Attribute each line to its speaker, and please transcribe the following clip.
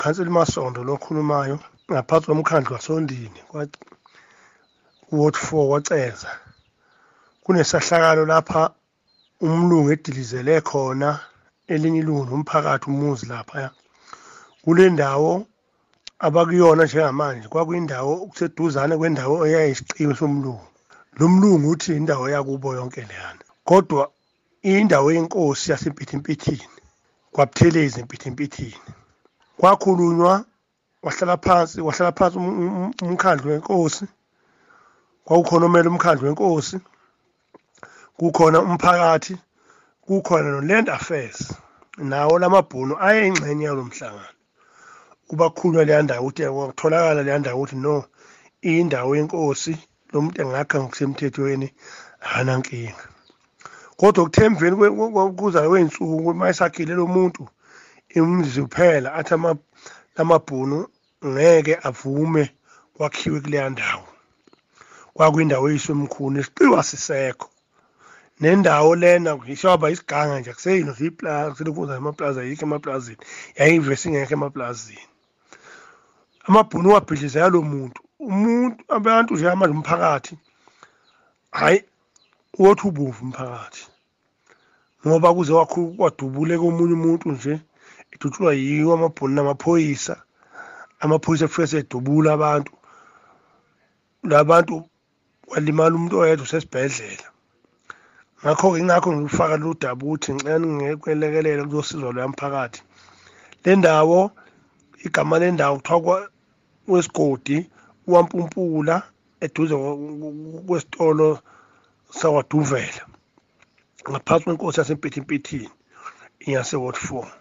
Speaker 1: Khansela Masondo lokhulumayo ngaphansi komkhandlu wasondini Ward 4 kwaCeza. Kunesahlakalo lapha umlungu edilizele khona elinye ilungu nomphakathi umuzi lapha. Kule ndawo abakuyona njengamanje kwakuyindawo kuseduzane kwendawo eyayisiqiwe somlungu. Lo mlungu uthi indawo yakubo yonke leyana. Kodwa indawo yenkosi yaseMpithimpithini kwaButhelezi eMpithimpithini. Kwakhulunywa wahlala phansi umkhandlu wenkosi. Kwakukhona omele umkhandlu wenkosi. Kukhona umphakathi, kukhona no-Land Affairs. Nawo lamabhunu ayengxenye yalomhlangano. Kuba kukhulunywa leya ndawo ukuthi kwatholakala leya ndawo ukuthi no, indawo yenkosi lo muntu engakha ngokusemthethweni ahanankinga. Kodwa kuthemveni kuza kwensuku mayisakhile lo muntu imzi kuphela athi lamabhunu ngeke avume kwakhiwe kuleya ndawo. Kwakuyindawo eyisomkhulu isiqiwa sisekho. Nendawo lena ngishoba isiganga nje akuseyino ziplaza selokhuza emaplaza yikho emaplazini yayivese ingekho emaplazini. Amabhunu wabhidliza lo muntu abantu nje amanje umphakathi hayi wothi ubuvu umphakathi ngoba kuze kwadubule komunye umuntu nje idutshulwa yiwo amabhunu namaphoyisa afike sedubula abantu labantu walimala umuntu oyedwa usesibhedlela. Ingakho ngifaka lo daba ukuthi ngicela ngikwelekelele kuzosizwa lo mphakathi. Le ndawo igama lendawo kuthiwa wesigodi waMpumpula eduze kwesitolo sakwaDuvela ngaphansi kwenkosi yaseMpithimpithini iyase Ward 4.